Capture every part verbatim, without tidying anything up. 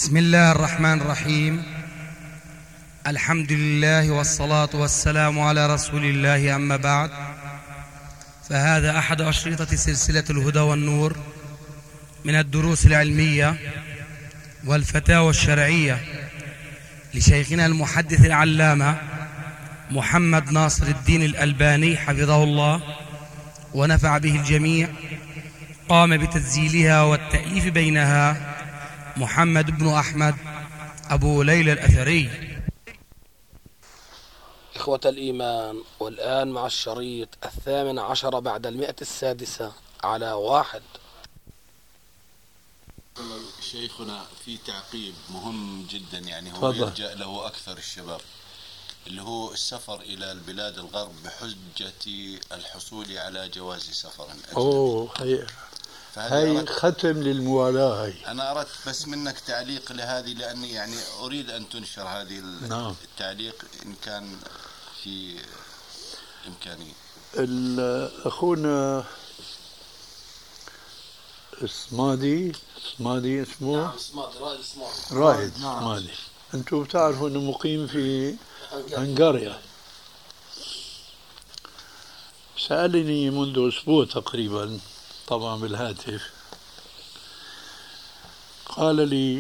بسم الله الرحمن الرحيم. الحمد لله والصلاة والسلام على رسول الله، أما بعد، فهذا أحد أشرطة سلسلة الهدى والنور من الدروس العلمية والفتاوى الشرعية لشيخنا المحدث العلامة محمد ناصر الدين الألباني حفظه الله ونفع به الجميع. قام بتسجيلها والتأليف بينها محمد بن أحمد أبو ليلى الأثري. إخوة الإيمان، والآن مع الشريط الثامن عشر بعد المئة السادسة على واحد. شيخنا في تعقيب مهم جدا، يعني هو يلجأ له أكثر الشباب، اللي هو السفر إلى البلاد الغرب بحجة الحصول على جواز سفر. أوه هي هاي ختم للموالاة. هاي أنا أردت بس منك تعليق لهذه، لأني يعني أريد أن تنشر هذه نعم. التعليق إن كان في إمكانية. أخونا الصمادي صمادي اسمه نعم صمادي، رائد صمادي رائد صمادي. أنتم بتعرفوا أنه مقيم في هنغاريا. سألني منذ أسبوع تقريبا، طبعا بالهاتف، قال لي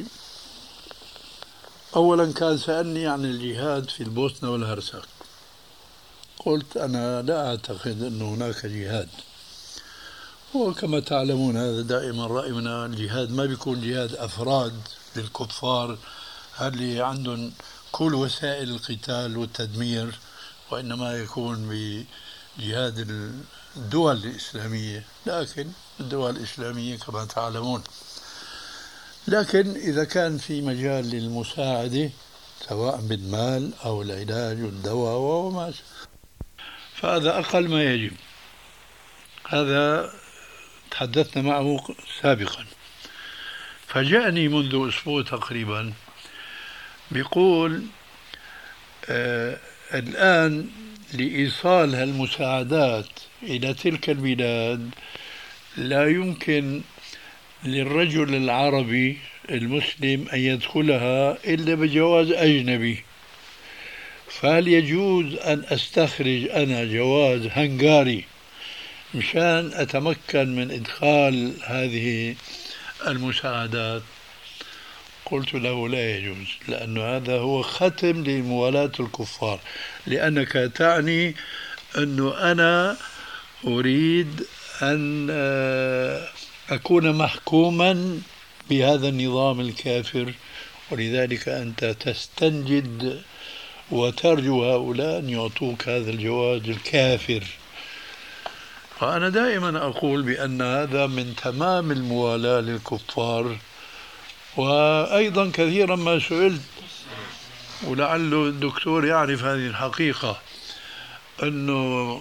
أولا كان سألني عن الجهاد في البوسنة والهرسك. قلت أنا لا أعتقد أن هناك جهاد، وكما تعلمون هذا دائما رأينا، الجهاد ما بيكون جهاد أفراد للكفار اللي عندهم كل وسائل القتال والتدمير، وإنما يكون بجهاد الدول الإسلامية. لكن الدول الإسلامية كما تعلمون، لكن إذا كان في مجال للمساعدة سواء بالمال أو العلاج والدواء وما، فهذا أقل ما يجب. هذا تحدثنا معه سابقا. فجاءني منذ أسبوع تقريبا بيقول آه الآن لإيصال هالمساعدات إلى تلك البلاد لا يمكن للرجل العربي المسلم أن يدخلها إلا بجواز أجنبي. فهل يجوز أن أستخرج أنا جواز هنغاري مشان أتمكن من إدخال هذه المساعدات؟ قلت له لا يجوز، لأن هذا هو ختم لموالاة الكفار، لأنك تعني أنه أنا أريد أن أكون محكوما بهذا النظام الكافر، ولذلك أنت تستنجد وترجو هؤلاء أن يعطوك هذا الجواز الكافر. فأنا دائما أقول بأن هذا من تمام الموالاة للكفار. وأيضا كثيرا ما سئلت، ولعله الدكتور يعرف هذه الحقيقة، أنه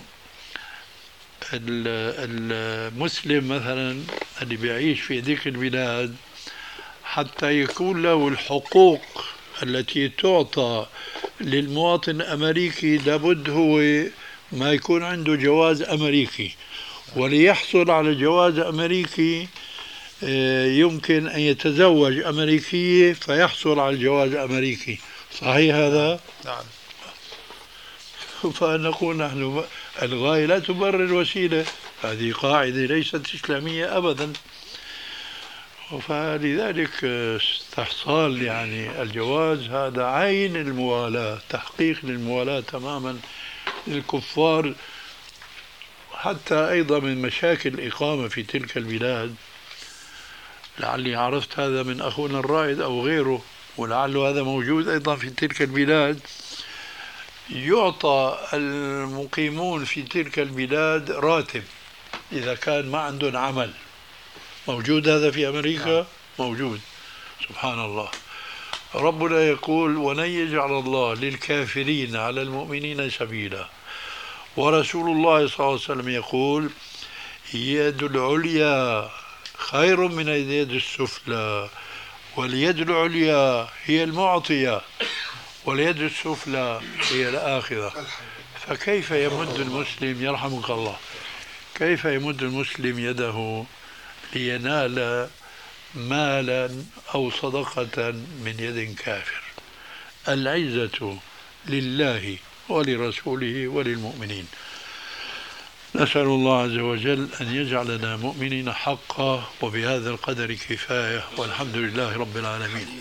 المسلم مثلا اللي بيعيش في ذيك البلاد حتى يكون له الحقوق التي تعطى للمواطن الأمريكي لابد هو ما يكون عنده جواز أمريكي، وليحصل على جواز أمريكي يمكن أن يتزوج أمريكية فيحصل على الجواز الأمريكي. صحيح هذا؟ نعم. فنقول نحن الغاية لا تبرر الوسيلة، هذه قاعدة ليست إسلامية أبدا. فلذلك استحصال يعني الجواز هذا عين الموالاة، تحقيق للموالاة تماما للكفار. حتى أيضا من مشاكل الإقامة في تلك البلاد، لعلي عرفت هذا من أخونا الرائد أو غيره، ولعله هذا موجود أيضا في تلك البلاد، يعطى المقيمون في تلك البلاد راتب إذا كان ما عندهم عمل. موجود هذا في أمريكا؟ موجود. سبحان الله. ربنا يقول ولن يجعل الله للكافرين على المؤمنين سبيلا. ورسول الله صلى الله عليه وسلم يقول يد العليا خير من اليد السفلى، واليد العليا هي المعطية واليد السفلى هي الآخذة. فكيف يمد المسلم، يرحمك الله، كيف يمد المسلم يده لينال مالا أو صدقة من يد كافر. العزة لله ولرسوله وللمؤمنين. نسأل الله عز وجل أن يجعلنا مؤمنين حقا، وبهذا القدر كفاية، والحمد لله رب العالمين.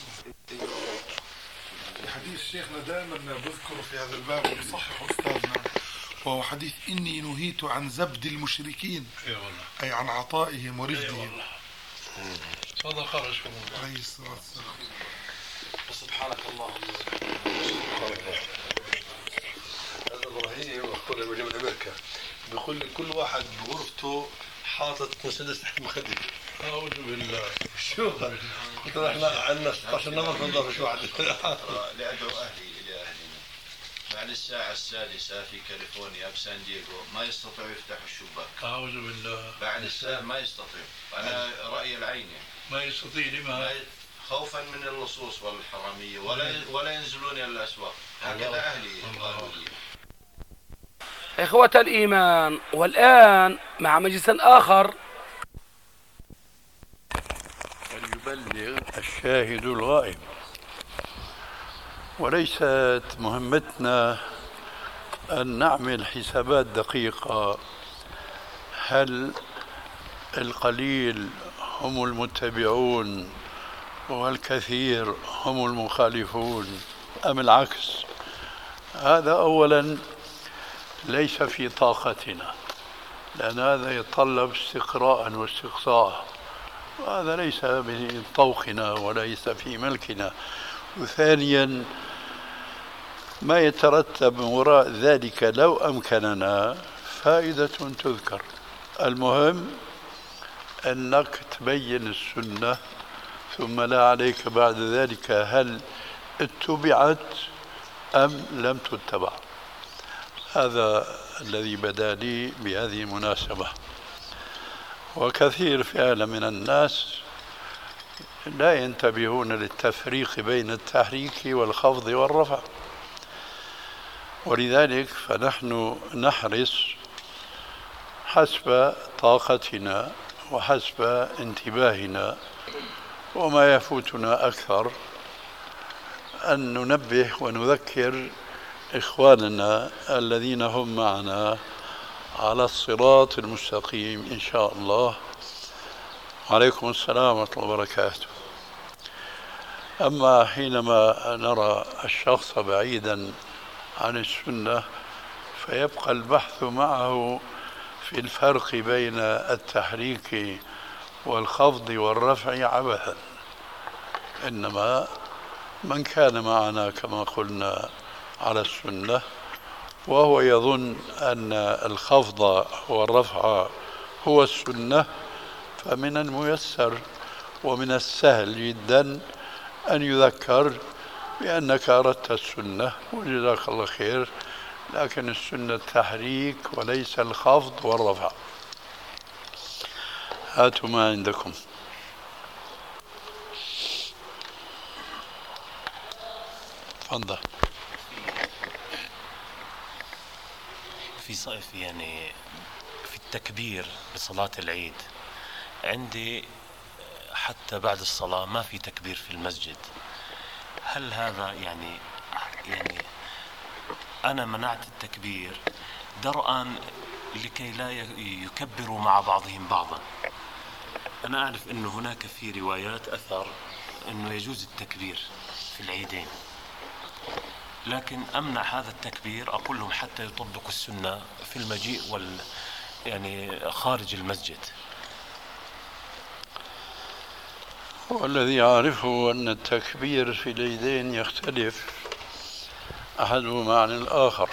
حديث شيخنا دائما بذكر في هذا الباب ويصحح أستاذنا، وهو حديث إني نهيت عن زبد المشركين، أي عن عطائهم ورفدهم. صدق رسول الله عليه الصلاة والسلام. سبحانك اللهم إبراهيم أخونا من أمريكا بيقول لي كل واحد بغرفته حاطط مسدس تحت مخده. أعوذ بالله. شو قلت له احنا عندنا ستة عشر نمر في الظهر، شو واحد لأدعو أهلي إلى أهلنا بعد الساعة السادسة في كاليفورنيا بسان دييغو ما يستطيعوا يفتحوا الشباك. أعوذ بالله. بعد الساعة ما يستطيع، أنا رأي العين يعني. ما يستطيع لما؟ خوفا من اللصوص والحرامية، ولا ولا ينزلون إلى الأسواق. هكذا أهلي قالوا لي. إخوة الإيمان، والآن مع مجلس آخر. فليبلغ الشاهد الغائب. وليست مهمتنا أن نعمل حسابات دقيقة، هل القليل هم المتبعون والكثير هم المخالفون أم العكس. هذا أولا ليس في طاقتنا، لأن هذا يتطلب استقراء واستقصاء، وهذا ليس من طوقنا وليس في ملكنا. وثانيا ما يترتب من وراء ذلك لو أمكننا فائدة تذكر. المهم أنك تبين السنة، ثم لا عليك بعد ذلك هل اتبعت أم لم تتبع. هذا الذي بدا لي بهذه المناسبة. وكثير فعلا من الناس لا ينتبهون للتفريق بين التحريك والخفض والرفع، ولذلك فنحن نحرص حسب طاقتنا وحسب انتباهنا وما يفوتنا أكثر أن ننبه ونذكر إخواننا الذين هم معنا على الصراط المستقيم إن شاء الله. عليكم السلام ورحمة الله وبركاته. أما حينما نرى الشخص بعيدا عن السنة فيبقى البحث معه في الفرق بين التحريك والخفض والرفع عبثا، إنما من كان معنا كما قلنا على السنة وهو يظن أن الخفض والرفع هو السنة، فمن الميسر ومن السهل جدا أن يذكر بأنك أردت السنة وجزاك الله خير، لكن السنة التحريك وليس الخفض والرفع. هاتوا ما عندكم. تفضل. في صيف يعني في التكبير لصلاة العيد عندي حتى بعد الصلاة ما في تكبير في المسجد، هل هذا يعني يعني أنا منعت التكبير درءا لكي لا يكبروا مع بعضهم بعضا؟ أنا أعرف أنه هناك في روايات أثر أنه يجوز التكبير في العيدين، لكن أمنع هذا التكبير، أقول لهم حتى يطبقوا السنة في المجيء وال يعني خارج المسجد. والذي أعرفه أن التكبير في العيدين يختلف أحدهما عن الآخر.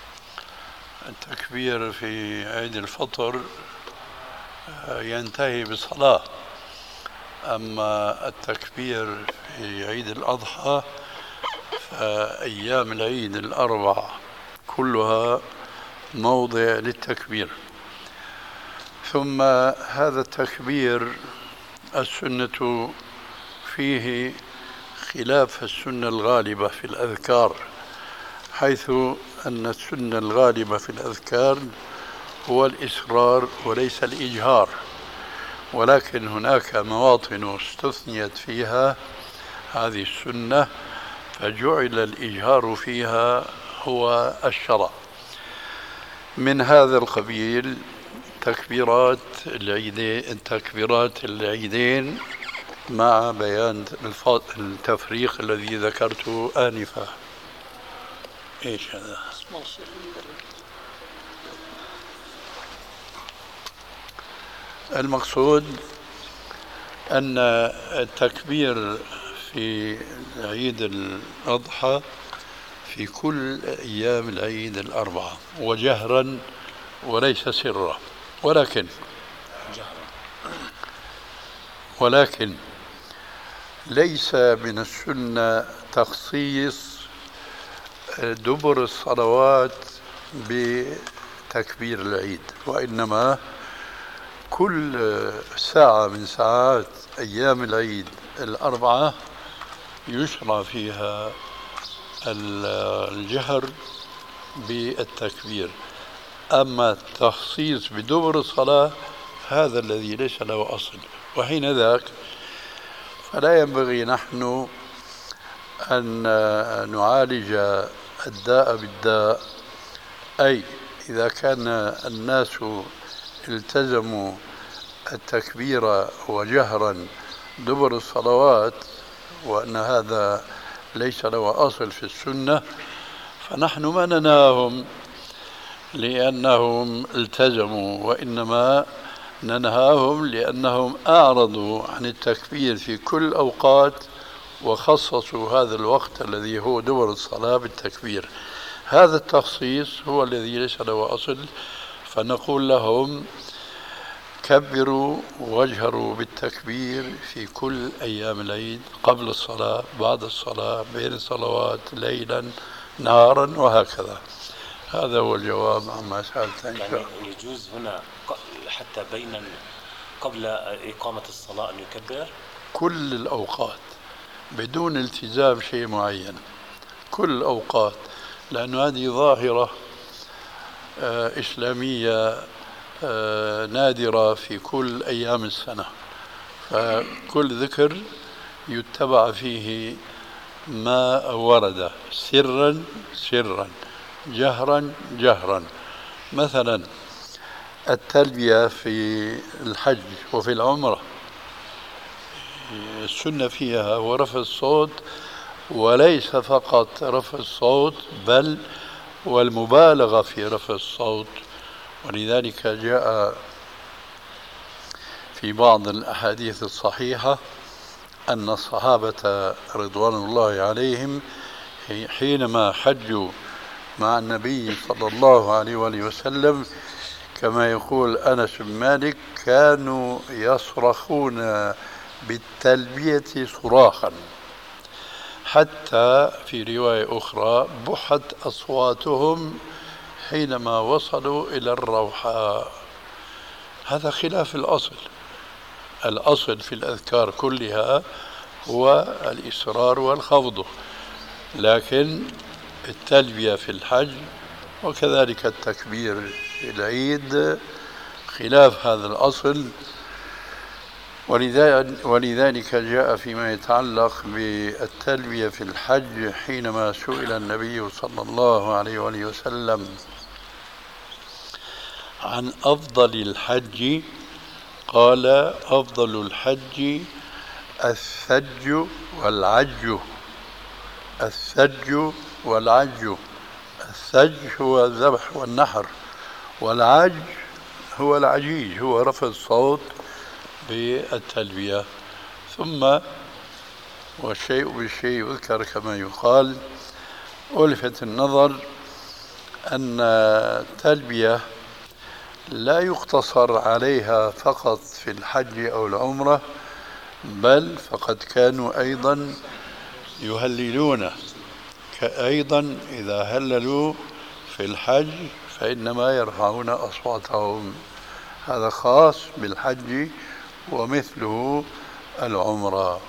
التكبير في عيد الفطر ينتهي بالصلاة، أما التكبير في عيد الأضحى فأيام العيد الأربع كلها موضع للتكبير. ثم هذا التكبير السنة فيه خلاف السنة الغالبة في الأذكار، حيث أن السنة الغالبة في الأذكار هو الإسرار وليس الإجهار، ولكن هناك مواطن استثنيت فيها هذه السنة فجعل الإجهار فيها هو الشرع. من هذا القبيل تكبيرات العيدين تكبيرات العيدين مع بيان التفريق الذي ذكرته آنفا. ايش هذا؟ المقصود أن التكبير في عيد الأضحى في كل أيام العيد الأربعة وجهرا وليس سرا، ولكن ولكن ليس من السنة تخصيص دبر الصلوات بتكبير العيد، وإنما كل ساعة من ساعات أيام العيد الأربعة يشرع فيها الجهر بالتكبير. أما التخصيص بدبر الصلاة هذا الذي ليس له أصل، وحين ذاك فلا ينبغي نحن أن نعالج الداء بالداء، أي إذا كان الناس التزموا التكبير وجهرا دبر الصلوات وأن هذا ليس له أصل في السنة، فنحن ما ننهاهم لأنهم التزموا، وإنما ننهاهم لأنهم أعرضوا عن التكبير في كل الأوقات وخصصوا هذا الوقت الذي هو دبر الصلاة بالتكبير. هذا التخصيص هو الذي ليس له أصل، فنقول لهم كبروا واجهروا بالتكبير في كل أيام العيد، قبل الصلاة، بعد الصلاة، بين الصلوات، ليلا نهارا وهكذا. هذا هو الجواب عما سألت. يعني يجوز هنا حتى بين قبل إقامة الصلاة أن يكبر كل الأوقات بدون التزام شيء معين، كل الأوقات، لأن هذه ظاهرة إسلامية نادرة في كل أيام السنة، فكل ذكر يتبع فيه ما ورد سرا سرا جهرا جهرا. مثلا التلبية في الحج وفي العمرة السنة فيها هو رفع الصوت، وليس فقط رفع الصوت بل والمبالغة في رفع الصوت. ولذلك جاء في بعض الأحاديث الصحيحة أن الصحابة رضوان الله عليهم حينما حجوا مع النبي صلى الله عليه وآله وسلم كما يقول أنس بن مالك كانوا يصرخون بالتلبية صراخا، حتى في رواية أخرى بحت أصواتهم حينما وصلوا إلى الروحاء. هذا خلاف الأصل. الأصل في الأذكار كلها هو الإصرار والخفض، لكن التلبية في الحج وكذلك التكبير في العيد خلاف هذا الأصل. ولذلك جاء فيما يتعلق بالتلبية في الحج حينما سئل النبي صلى الله عليه وآله وسلم عن أفضل الحج قال أفضل الحج الثج والعج. الثج والعج، الثج هو الذبح والنحر، والعج هو العجيج، هو رفع الصوت بالتلبية. ثم والشيء بالشيء يذكر كما يقال. ألفت النظر أن التلبية لا يقتصر عليها فقط في الحج أو العمرة، بل فقد كانوا أيضا يهللون، أيضا إذا هللوا في الحج فإنما يرفعون أصواتهم. هذا خاص بالحج ومثله العمرة.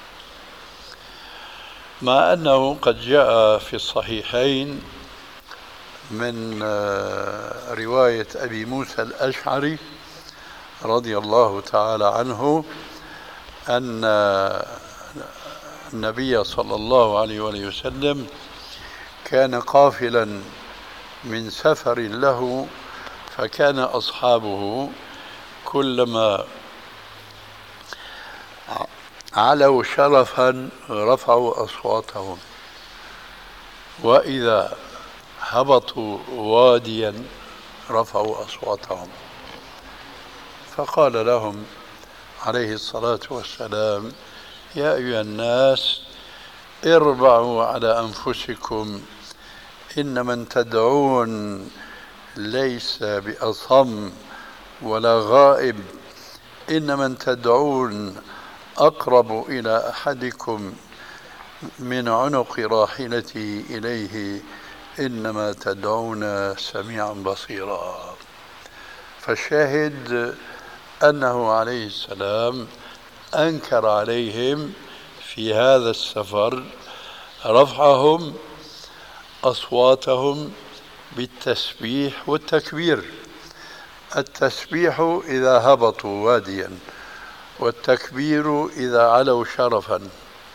مع أنه قد جاء في الصحيحين من رواية أبي موسى الأشعري رضي الله تعالى عنه أن النبي صلى الله عليه وآله وسلم كان قافلا من سفر له، فكان أصحابه كلما علوا شرفا رفعوا أصواتهم، وإذا هبطوا واديا رفعوا أصواتهم. فقال لهم عليه الصلاة والسلام: يا أيها الناس اربعوا على أنفسكم، إن من تدعون ليس بأصم ولا غائب، إن من تدعون أقرب إلى أحدكم من عنق راحلتي إليه، إنما تدعون سميعا بصيرا. فالشاهد أنه عليه السلام أنكر عليهم في هذا السفر رفعهم أصواتهم بالتسبيح والتكبير. التسبيح إذا هبطوا واديا، والتكبير إذا علوا شرفا.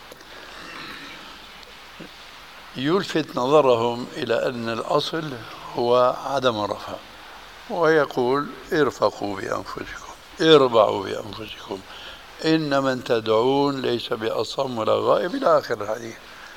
يلفت نظرهم إلى أن الأصل هو عدم الرفع، ويقول: ارفقوا بأنفسكم، اربعوا بأنفسكم، إن من تدعون ليس بأصم ولا غائب، إلى آخر الحديث.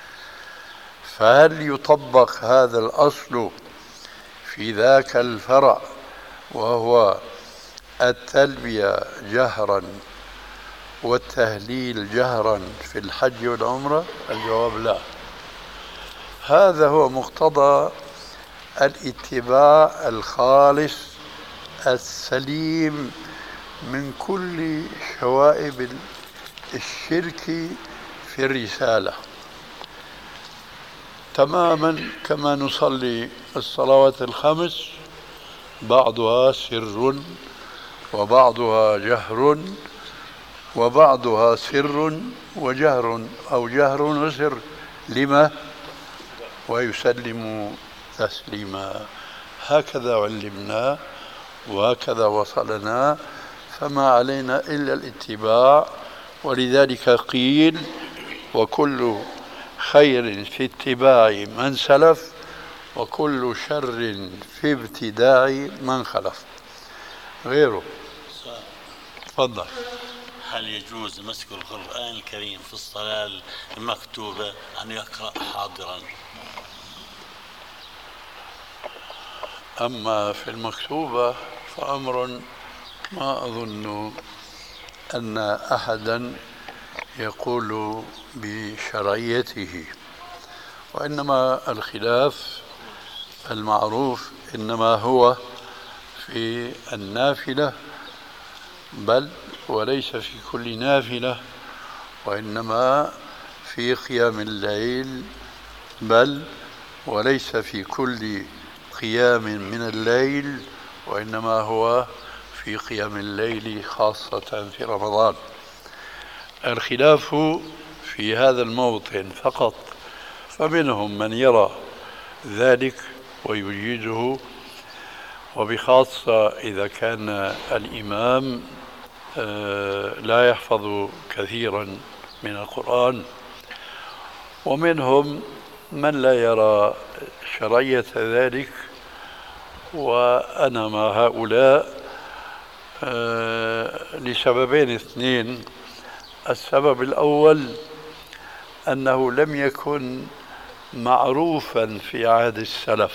فهل يطبق هذا الأصل في ذاك الفرع وهو التلبية جهرا والتهليل جهرا في الحج والعمرة؟ الجواب لا. هذا هو مقتضى الاتباع الخالص السليم من كل شوائب الشرك في الرسالة، تماما كما نصلي الصلوات الخمس، بعضها سر وبعضها جهر وبعضها سر وجهر أو جهر وسر، لما؟ ويسلم تسليما. هكذا علمنا وهكذا وصلنا، فما علينا إلا الاتباع. ولذلك قيل: وكل خير في اتباع من سلف، وكل شر في ابتداع من خلف. غيره. تفضل. هل يجوز مسك القرآن الكريم في الصلاة المكتوبة أن يقرأ حاضرا؟ أما في المكتوبة فأمر ما أظن أن أحدا يقول بشرعيته، وإنما الخلاف المعروف إنما هو في النافلة، بل وليس في كل نافلة، وإنما في قيام الليل، بل وليس في كل قيام من الليل، وإنما هو في قيام الليل خاصة في رمضان. الخلاف في هذا الموطن فقط، فمنهم من يرى ذلك ويجيزه، وبخاصة إذا كان الإمام لا يحفظ كثيرا من القرآن، ومنهم من لا يرى شرعية ذلك، وأنا مع هؤلاء لسببين اثنين. السبب الأول أنه لم يكن معروفا في عهد السلف،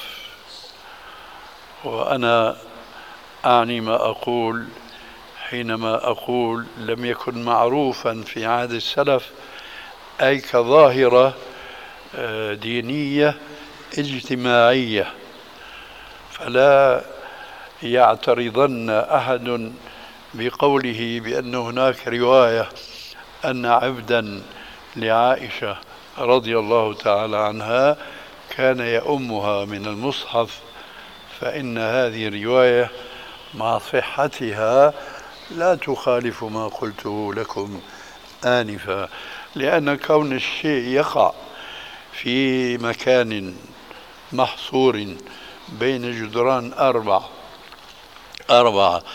وأنا أعني ما أقول حينما أقول لم يكن معروفا في عهد السلف، أي كظاهرة دينية اجتماعية، فلا يعترضن أحد بقوله بأن هناك رواية أن عبدا لعائشة رضي الله تعالى عنها كان يؤمها من المصحف، فإن هذه الرواية مع صحتها لا تخالف ما قلته لكم آنفا، لأن كون الشيء يقع في مكان محصور بين جدران أربع أربعة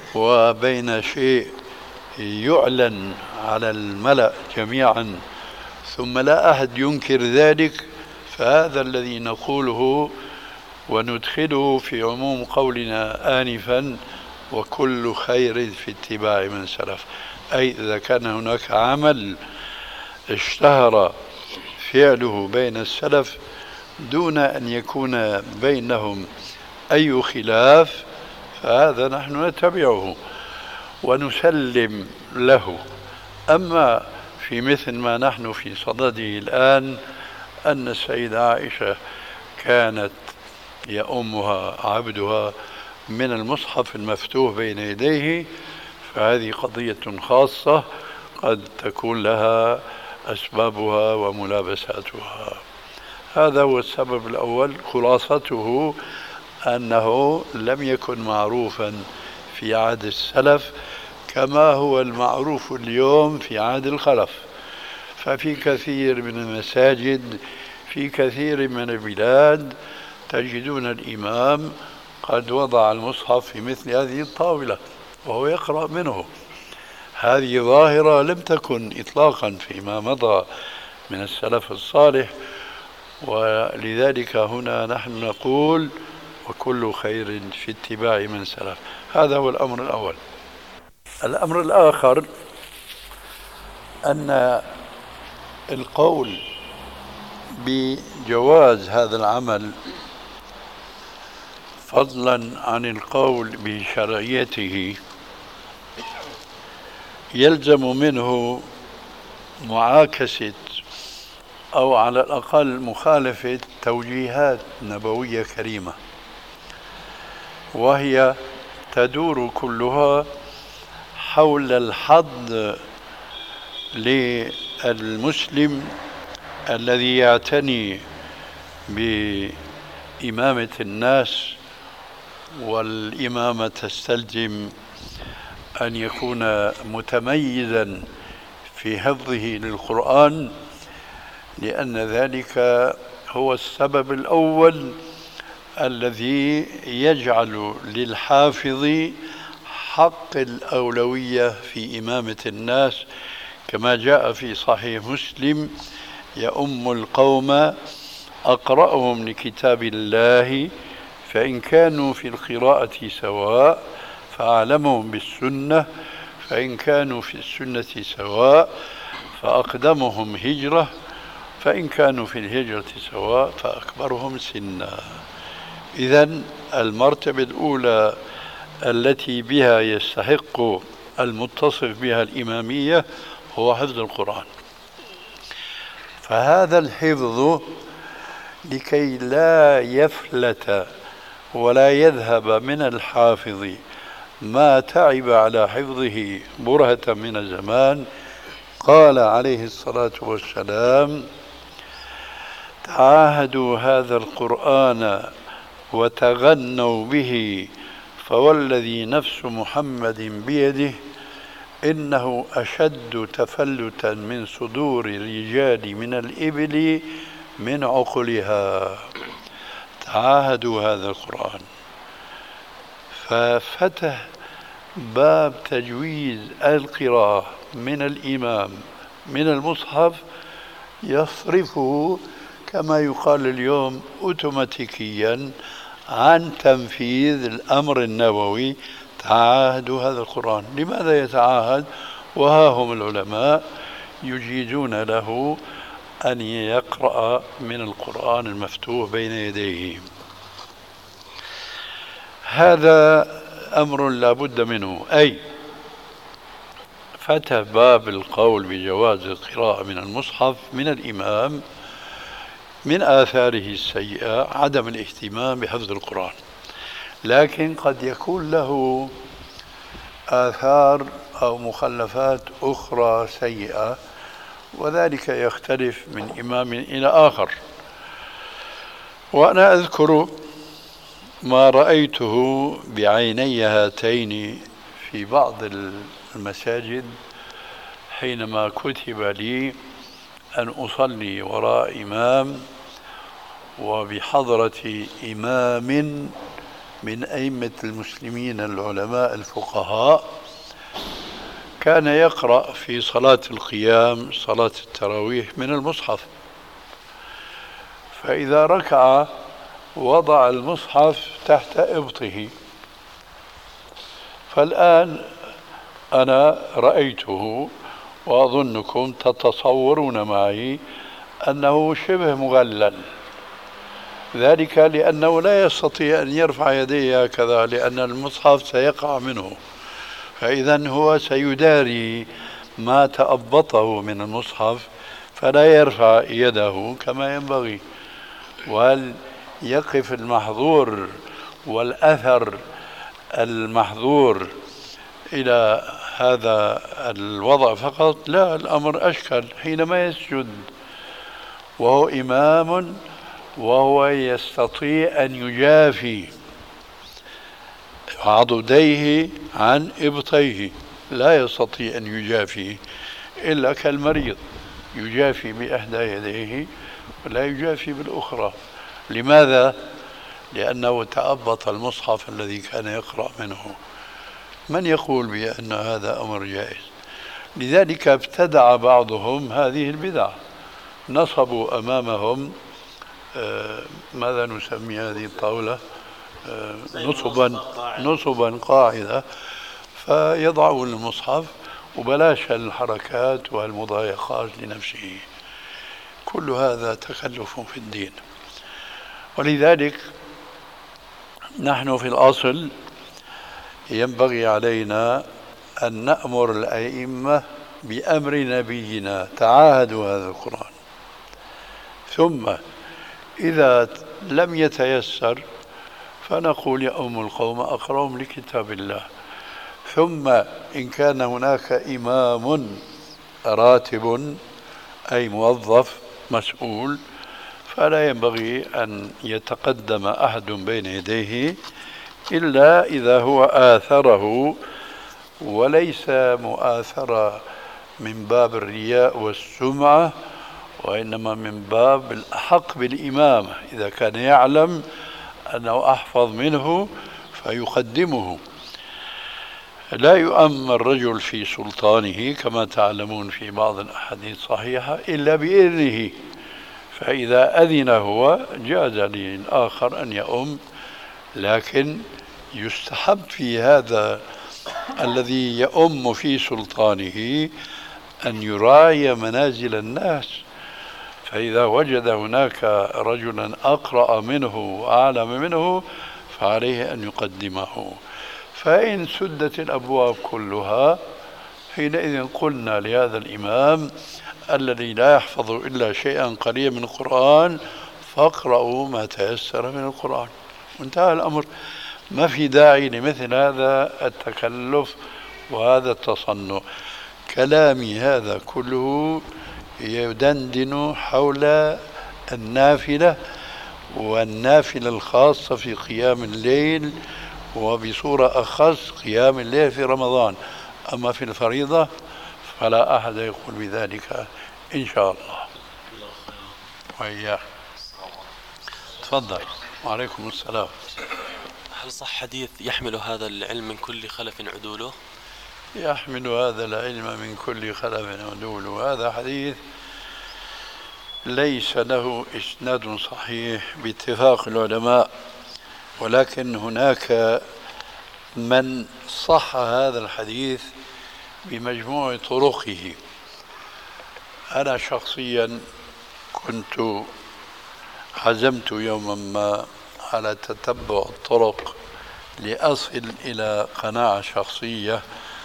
وبين شيء يعلن على الملأ جميعا ثم لا أحد ينكر ذلك، فهذا الذي نقوله وندخله في عموم قولنا آنفا وكل خير في اتباع من سلف. أي إذا كان هناك عمل اشتهر فعله بين السلف دون أن يكون بينهم أي خلاف، فهذا نحن نتبعه ونسلم له. أما في مثل ما نحن في صدده الآن، أن السيدة عائشة كانت يؤمها عبدها من المصحف المفتوح بين يديه، فهذه قضية خاصة قد تكون لها أسبابها وملابساتها. هذا هو السبب الأول. خلاصته أنه لم يكن معروفا في عهد السلف كما هو المعروف اليوم في عهد الخلف. ففي كثير من المساجد في كثير من البلاد تجدون الإمام قد وضع المصحف في مثل هذه الطاولة وهو يقرأ منه. هذه ظاهرة لم تكن إطلاقا فيما مضى من السلف الصالح، ولذلك هنا نحن نقول وكل خير في اتباع من سلف. هذا هو الأمر الأول. الأمر الآخر أن القول بجواز هذا العمل فضلا عن القول بشرعيته يلزم منه معاكسة أو على الأقل مخالفة توجيهات نبوية كريمة، وهي تدور كلها حول الحض للمسلم الذي يعتني بإمامة الناس، والإمامة تستلزم أن يكون متميزا في حفظه للقرآن، لأن ذلك هو السبب الأول الذي يجعل للحافظ حق الأولوية في إمامة الناس، كما جاء في صحيح مسلم: يؤم القوم أقرأهم لكتاب الله، فإن كانوا في القراءة سواء فأعلمهم بالسنة، فإن كانوا في السنة سواء فأقدمهم هجرة، فإن كانوا في الهجرة سواء فأكبرهم سنا. إذن المرتبة الأولى التي بها يستحق المتصف بها الإمامية هو حفظ القرآن. فهذا الحفظ لكي لا يفلت ولا يذهب من الحافظ ما تعب على حفظه برهة من الزمان، قال عليه الصلاة والسلام: تعاهدوا هذا القرآن وتغنوا به، فوالذي نفس محمد بيده إنه أشد تفلتا من صدور الرجال من الإبل من عقلها. تعاهدوا هذا القرآن. ففتح باب تجويز القراءة من الإمام من المصحف يصرفه كما يقال اليوم أوتوماتيكيا عن تنفيذ الأمر النبوي: تعاهدوا هذا القرآن. لماذا يتعاهد وها هم العلماء يجيزون له أن يقرأ من القرآن المفتوح بين يديه؟ هذا أمر لا بد منه. أي فتح باب القول بجواز القراءة من المصحف من الإمام من آثاره السيئة عدم الاهتمام بحفظ القرآن، لكن قد يكون له آثار أو مخلفات أخرى سيئة، وذلك يختلف من إمام إلى آخر. وأنا أذكر ما رأيته بعيني هاتين في بعض المساجد حينما كتب لي أن أصلي وراء إمام وبحضرة إمام من أئمة المسلمين العلماء الفقهاء كان يقرأ في صلاة القيام صلاة التراويح من المصحف، فإذا ركع وضع المصحف تحت إبطه. فالآن أنا رأيته وأظنكم تتصورون معي أنه شبه مغلل، ذلك لأنه لا يستطيع أن يرفع يديه هكذا لأن المصحف سيقع منه، فإذا هو سيداري ما تأبطه من المصحف فلا يرفع يده كما ينبغي، وليقف المحظور والأثر المحظور إلى هذا الوضع فقط. لا، الأمر أشكل حينما يسجد وهو إمام وهو يستطيع أن يجافي عضديه عن إبطيه، لا يستطيع أن يجافي إلا كالمريض يجافي بإحدى يديه ولا يجافي بالأخرى. لماذا؟ لأنه تأبط المصحف الذي كان يقرأ منه. من يقول بأن هذا أمر جائز؟ لذلك ابتدع بعضهم هذه البدع، نصبوا أمامهم آه ماذا نسمي هذه الطاولة؟ آه نصبا نصبا قاعدة، فيضعون المصحف وبلاش الحركات والمضايقات لنفسه. كل هذا تكلف في الدين. ولذلك نحن في الأصل ينبغي علينا أن نأمر الأئمة بأمر نبينا، تعاهدوا هذا القرآن، ثم إذا لم يتيسر فنقول يا أم القوم أقرأهم لكتاب الله. ثم إن كان هناك إمام راتب أي موظف مسؤول فلا ينبغي أن يتقدم أحد بين يديه إلا إذا هو آثره، وليس مؤاثرة من باب الرياء والسمعة، وإنما من باب الأحق بالإمام، إذا كان يعلم أنه أحفظ منه فيقدمه. لا يؤم الرجل في سلطانه كما تعلمون في بعض الأحاديث الصحيحة إلا بإذنه، فإذا أذن هو جاز للآخر أن يؤم، لكن يستحب في هذا الذي يؤم في سلطانه أن يراعي منازل الناس، فإذا وجد هناك رجلا أقرأ منه وأعلم منه فعليه أن يقدمه. فإن سدت الأبواب كلها حينئذ قلنا لهذا الإمام الذي لا يحفظ إلا شيئا قليلا من القرآن فاقرأوا ما تيسر من القرآن، وانتهى الأمر. ما في داعي لمثل هذا التكلف وهذا التصنع. كلامي هذا كله يدندن حول النافلة، والنافلة الخاصة في قيام الليل، وبصورة أخص قيام الليل في رمضان. أما في الفريضة فلا أحد يقول بذلك إن شاء الله. وإياك. تفضل. وعليكم السلام. هل صح حديث يحمل هذا العلم من كل خلف عدوله؟ يحمل هذا العلم من كل خلف عدوله، هذا حديث ليس له إسناد صحيح باتفاق العلماء، ولكن هناك من صح هذا الحديث بمجموع طرقه. أنا شخصيا كنت عزمت يوما ما على تتبع الطرق لأصل إلى قناعة شخصية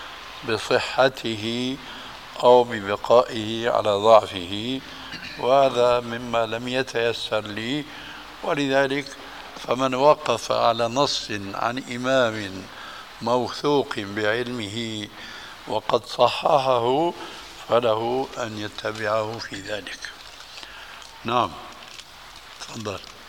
بصحته أو ببقائه على ضعفه، وهذا مما لم يتيسر لي. ولذلك فمن وقف على نص عن إمام موثوق بعلمه وقد صححه فله أن يتبعه في ذلك. نعم، تفضل.